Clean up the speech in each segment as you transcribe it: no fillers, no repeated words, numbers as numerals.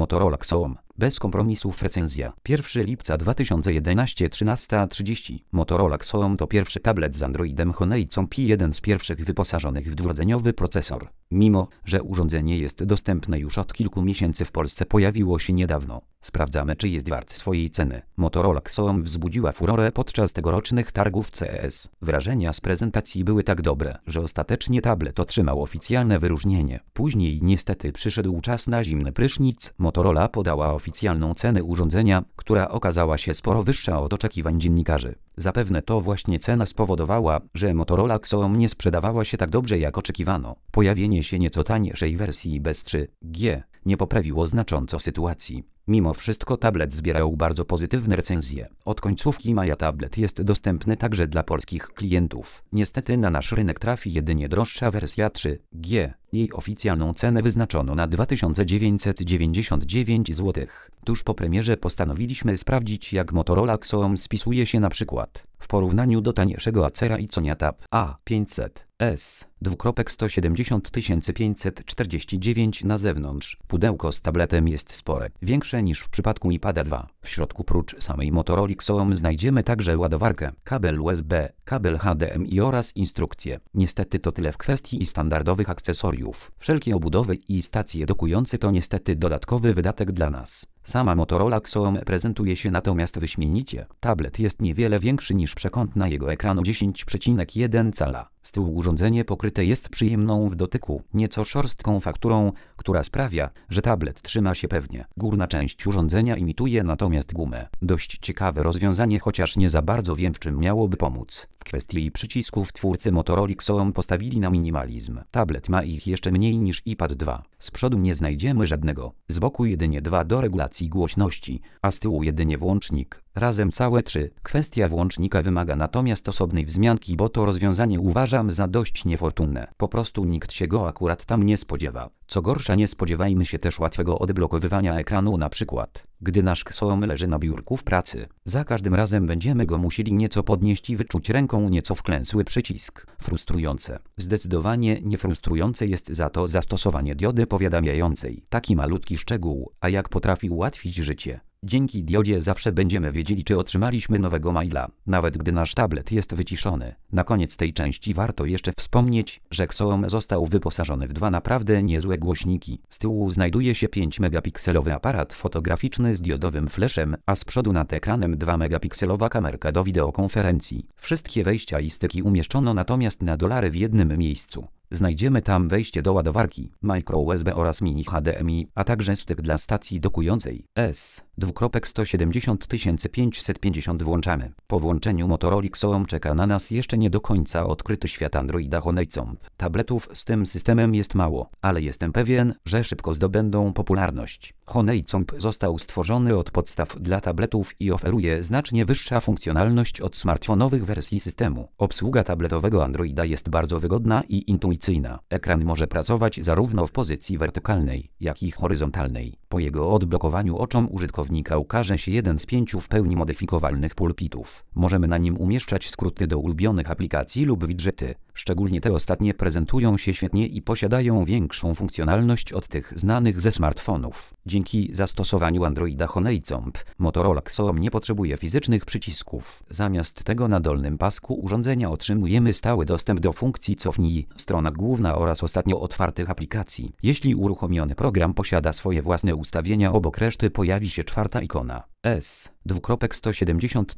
Motorola Xoom. Bez kompromisów recenzja. 1 lipca 2011 13:30. Motorola Xoom to pierwszy tablet z Androidem Honeycomb i jeden z pierwszych wyposażonych w dwurdzeniowy procesor. Mimo, że urządzenie jest dostępne już od kilku miesięcy w Polsce, pojawiło się niedawno. Sprawdzamy, czy jest wart swojej ceny. Motorola Xoom wzbudziła furorę podczas tegorocznych targów CES. Wrażenia z prezentacji były tak dobre, że ostatecznie tablet otrzymał oficjalne wyróżnienie. Później niestety przyszedł czas na zimny prysznic. Motorola podała oficjalną cenę urządzenia, która okazała się sporo wyższa od oczekiwań dziennikarzy. Zapewne to właśnie cena spowodowała, że Motorola Xoom nie sprzedawała się tak dobrze jak oczekiwano. Pojawienie się nieco tańszej wersji bez 3G nie poprawiło znacząco sytuacji. Mimo wszystko tablet zbierał bardzo pozytywne recenzje. Od końcówki maja tablet jest dostępny także dla polskich klientów. Niestety na nasz rynek trafi jedynie droższa wersja 3G. Jej oficjalną cenę wyznaczono na 2999 zł. Tuż po premierze postanowiliśmy sprawdzić, jak Motorola Xoom spisuje się na przykład w porównaniu do taniejszego Acera i Sonia Tab A500S 170 549 na zewnątrz. Pudełko z tabletem jest spore, większe niż w przypadku iPada 2. W środku prócz samej Motorola Xoom znajdziemy także ładowarkę, kabel USB, kabel HDMI oraz instrukcje. Niestety to tyle w kwestii standardowych akcesoriów. Wszelkie obudowy i stacje dokujące to niestety dodatkowy wydatek dla nas. Sama Motorola Xoom prezentuje się natomiast wyśmienicie. Tablet jest niewiele większy niż przekątna jego ekranu 10,1 cala. Z tyłu urządzenie pokryte jest przyjemną w dotyku, nieco szorstką fakturą, która sprawia, że tablet trzyma się pewnie. Górna część urządzenia imituje natomiast gumę. Dość ciekawe rozwiązanie, chociaż nie za bardzo wiem, w czym miałoby pomóc. W kwestii przycisków twórcy Motorola Xoom postawili na minimalizm. Tablet ma ich jeszcze mniej niż iPad 2. Z przodu nie znajdziemy żadnego, z boku jedynie 2 do regulacji głośności, a z tyłu jedynie włącznik. Razem całe 3. Kwestia włącznika wymaga natomiast osobnej wzmianki, bo to rozwiązanie uważam za dość niefortunne. Po prostu nikt się go akurat tam nie spodziewa. Co gorsza, nie spodziewajmy się też łatwego odblokowywania ekranu, na przykład gdy nasz Xoom leży na biurku w pracy. Za każdym razem będziemy go musieli nieco podnieść i wyczuć ręką nieco wklęsły przycisk. Frustrujące. Zdecydowanie niefrustrujące jest za to zastosowanie diody powiadamiającej. Taki malutki szczegół, a jak potrafi ułatwić życie. Dzięki diodzie zawsze będziemy wiedzieli, czy otrzymaliśmy nowego maila, nawet gdy nasz tablet jest wyciszony. Na koniec tej części warto jeszcze wspomnieć, że Xoom został wyposażony w 2 naprawdę niezłe głośniki. Z tyłu znajduje się 5-megapikselowy aparat fotograficzny z diodowym flashem, a z przodu nad ekranem 2-megapikselowa kamerka do wideokonferencji. Wszystkie wejścia i styki umieszczono natomiast na dolary w jednym miejscu. Znajdziemy tam wejście do ładowarki, micro USB oraz mini HDMI, a także styk dla stacji dokującej S 170 550 włączamy. Po włączeniu Motorola Xoom czeka na nas jeszcze nie do końca odkryty świat Androida Honeycomb. Tabletów z tym systemem jest mało, ale jestem pewien, że szybko zdobędą popularność. Honeycomb został stworzony od podstaw dla tabletów i oferuje znacznie wyższa funkcjonalność od smartfonowych wersji systemu. Obsługa tabletowego Androida jest bardzo wygodna i intuicyjna. Ekran może pracować zarówno w pozycji wertykalnej, jak i horyzontalnej. Po jego odblokowaniu oczom użytkownika ukaże się jeden z 5 w pełni modyfikowalnych pulpitów. Możemy na nim umieszczać skróty do ulubionych aplikacji lub widżety. Szczególnie te ostatnie prezentują się świetnie i posiadają większą funkcjonalność od tych znanych ze smartfonów. Dzięki zastosowaniu Androida Honeycomb, Motorola Xoom nie potrzebuje fizycznych przycisków. Zamiast tego na dolnym pasku urządzenia otrzymujemy stały dostęp do funkcji cofnij, strona główna oraz ostatnio otwartych aplikacji. Jeśli uruchomiony program posiada swoje własne ustawienia, obok reszty pojawi się 4. ikona. S 170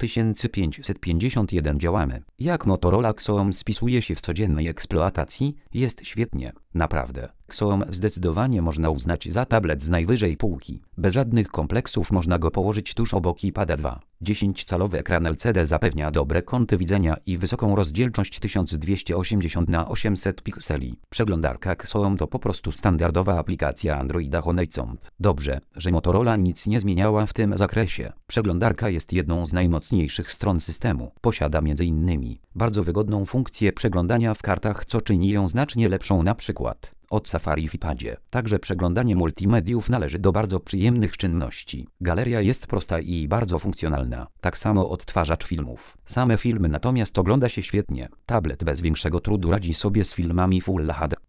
551 działamy. Jak Motorola Xoom spisuje się w codziennej eksploatacji? Jest świetnie. Naprawdę. Xoom zdecydowanie można uznać za tablet z najwyżej półki. Bez żadnych kompleksów można go położyć tuż obok iPada 2. 10-calowy ekran LCD zapewnia dobre kąty widzenia i wysoką rozdzielczość 1280 na 800 pikseli. Przeglądarka Xoom to po prostu standardowa aplikacja Androida Honeycomb. Dobrze, że Motorola nic nie zmieniała w tym zakresie. Przeglądarka jest jedną z najmocniejszych stron systemu. Posiada m.in. bardzo wygodną funkcję przeglądania w kartach, co czyni ją znacznie lepszą na przykład od Safari w iPadzie. Także przeglądanie multimediów należy do bardzo przyjemnych czynności. Galeria jest prosta i bardzo funkcjonalna. Tak samo odtwarzacz filmów. Same filmy natomiast ogląda się świetnie. Tablet bez większego trudu radzi sobie z filmami Full HD.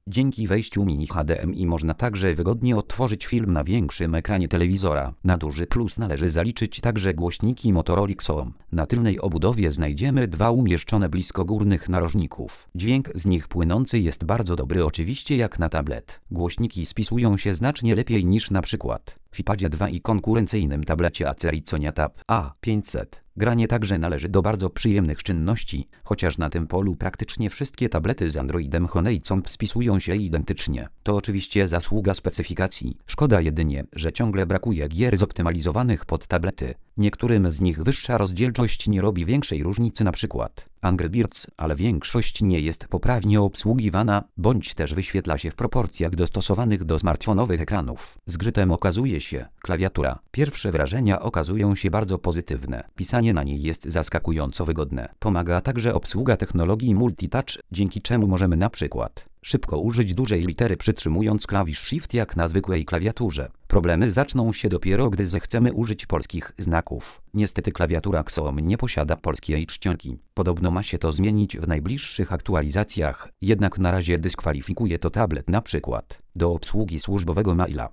Dzięki wejściu mini HDMI można także wygodnie odtworzyć film na większym ekranie telewizora. Na duży plus należy zaliczyć także głośniki Motorola Xoom. Na tylnej obudowie znajdziemy dwa umieszczone blisko górnych narożników. Dźwięk z nich płynący jest bardzo dobry, oczywiście jak na tablet. Głośniki spisują się znacznie lepiej niż na przykład w iPadzie 2 i konkurencyjnym tablecie Acer Iconia Tab A500. Granie także należy do bardzo przyjemnych czynności, chociaż na tym polu praktycznie wszystkie tablety z Androidem Honeycomb spisują się identycznie. To oczywiście zasługa specyfikacji. Szkoda jedynie, że ciągle brakuje gier zoptymalizowanych pod tablety. Niektórym z nich wyższa rozdzielczość nie robi większej różnicy, na przykład Angry Birds, ale większość nie jest poprawnie obsługiwana, bądź też wyświetla się w proporcjach dostosowanych do smartfonowych ekranów. Zgrzytem okazuje się klawiatura. Pierwsze wrażenia okazują się bardzo pozytywne. Pisanie na niej jest zaskakująco wygodne. Pomaga także obsługa technologii multitouch, dzięki czemu możemy na przykład szybko użyć dużej litery przytrzymując klawisz Shift jak na zwykłej klawiaturze. Problemy zaczną się dopiero, gdy zechcemy użyć polskich znaków. Niestety klawiatura Xoom nie posiada polskiej czcionki. Podobno ma się to zmienić w najbliższych aktualizacjach, jednak na razie dyskwalifikuje to tablet na przykład do obsługi służbowego maila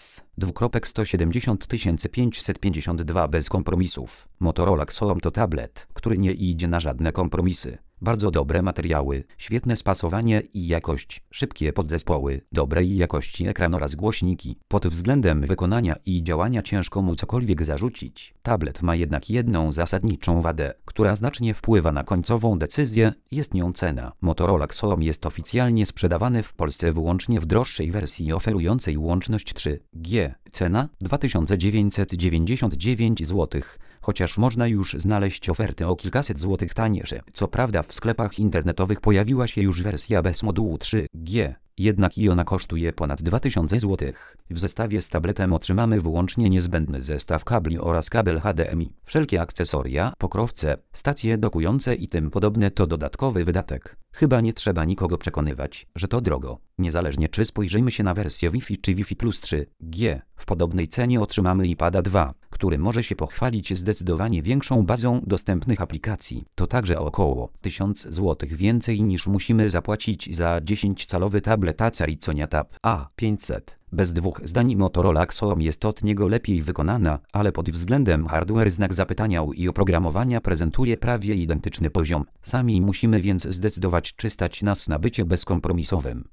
S:170552 bez kompromisów. Motorola Xoom to tablet, który nie idzie na żadne kompromisy. Bardzo dobre materiały, świetne spasowanie i jakość, szybkie podzespoły, dobrej jakości ekran oraz głośniki. Pod względem wykonania i działania ciężko mu cokolwiek zarzucić. Tablet ma jednak jedną zasadniczą wadę, która znacznie wpływa na końcową decyzję, jest nią cena. Motorola Xoom jest oficjalnie sprzedawany w Polsce wyłącznie w droższej wersji oferującej łączność 3G. Cena 2999 zł. Chociaż można już znaleźć oferty o kilkaset złotych tańsze. Co prawda w sklepach internetowych pojawiła się już wersja bez modułu 3G, jednak i ona kosztuje ponad 2000 zł. W zestawie z tabletem otrzymamy wyłącznie niezbędny zestaw kabli oraz kabel HDMI. Wszelkie akcesoria, pokrowce, stacje dokujące i tym podobne to dodatkowy wydatek. Chyba nie trzeba nikogo przekonywać, że to drogo. Niezależnie czy spojrzymy się na wersję Wi-Fi czy Wi-Fi plus 3G, w podobnej cenie otrzymamy iPada 2, który może się pochwalić zdecydowanie większą bazą dostępnych aplikacji. To także około 1000 zł więcej niż musimy zapłacić za 10-calowy tablet Acer Iconia Tab A500. Bez dwóch zdań Motorola Xoom jest od niego lepiej wykonana, ale pod względem hardware znak zapytania i oprogramowania prezentuje prawie identyczny poziom. Sami musimy więc zdecydować, czy stać nas na bycie bezkompromisowym.